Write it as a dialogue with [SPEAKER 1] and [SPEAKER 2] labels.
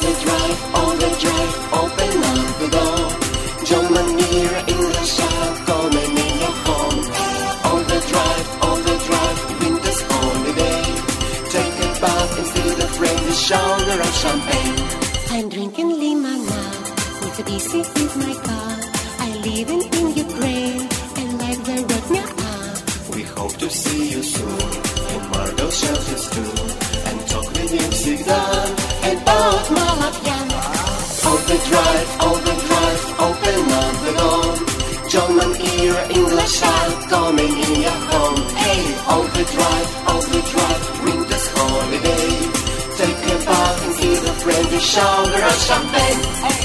[SPEAKER 1] overdrive, open up the door. German era, English out, coming in your home. Overdrive, winter's holiday. Take a bath and see the friendly shower of champagne.
[SPEAKER 2] I'm drinking Lima now, Mitsubishi is my car. I live in Ukraine, and like the road now.
[SPEAKER 1] We hope to see you soon, in Margot shelters too, and talk with music done, and both Malakian. Overdrive, open up the door. German era, English out, coming in your home. Hey, overdrive, winter's holiday. Take a bath and see the friendly shower of champagne.